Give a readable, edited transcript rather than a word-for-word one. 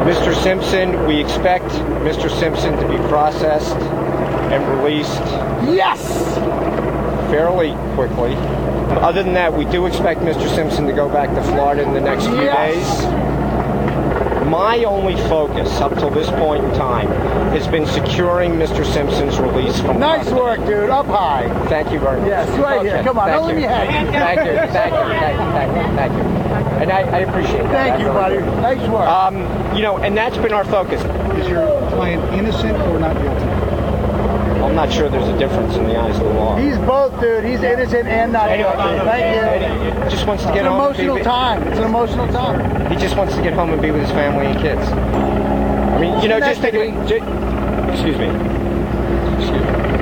Mr. Simpson, we expect Mr. Simpson to be processed and released Yes! fairly quickly. Other than that, we do expect Mr. Simpson to go back to Florida in the next few days. My only focus up till this point in time has been securing Mr. Simpson's release from Nice custody. work, dude. Up high. Thank you very much. Yes, right here. Come on, Thank don't let you. me hang. Thank you, thank you, thank you, thank you, thank you. And I appreciate that. Thank I you, really buddy. do. Nice work. And that's been our focus. Is your client innocent or not guilty? I'm not sure there's a difference in the eyes of the law. He's both, dude. He's innocent and not guilty. Thank you. He just wants to It's get an home. emotional time. It's an emotional time. He just wants to get home and be with his family and kids. I mean, just think of it. Excuse me. Excuse me.